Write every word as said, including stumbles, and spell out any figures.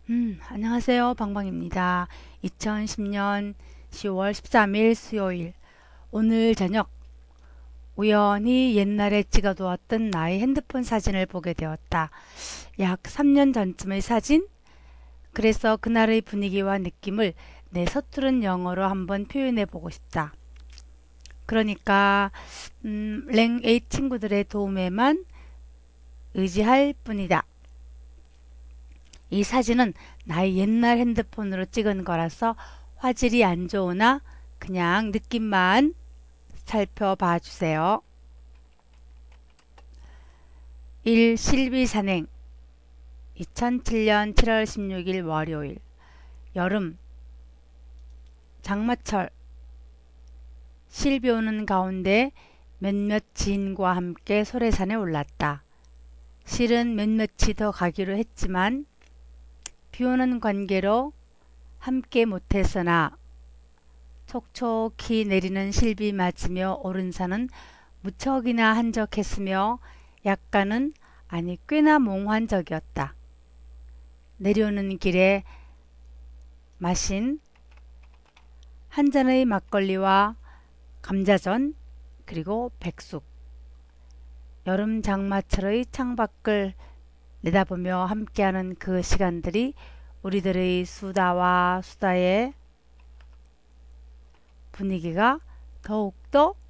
음, 안녕하세요. 방방입니다. 이천십 년 시월 십삼 일 수요일. 오늘 저녁 우연히 옛날에 찍어두었던 나의 핸드폰 사진을 보게 되었다. 약 삼 년 전쯤의 사진? 그래서 그날의 분위기와 느낌을 내 서투른 영어로 한번 표현해 보고 싶다. 그러니까 음, 랭에잇 친구들의 도움에만 의지할 뿐이다. 이 사진은 나의 옛날 핸드폰으로 찍은 거라서 화질이 안 좋으나 그냥 느낌만 살펴봐 주세요. 일. 실비 산행. 이천칠 년 칠월 십육일 월요일. 여름 장마철. 실비 오는 가운데 몇몇 지인과 함께 소래산에 올랐다. 실은 몇몇이 더 가기로 했지만 비오는 관계로 함께 못했으나 촉촉히 내리는 실비 맞으며 오른 산은 무척이나 한적했으며 약간은 아니 꽤나 몽환적이었다. 내려오는 길에 마신 한 잔의 막걸리와 감자전 그리고 백숙, 여름 장마철의 창밖을 내다보며 함께하는 그 시간들이 우리들의 수다와 수다의 분위기가 더욱더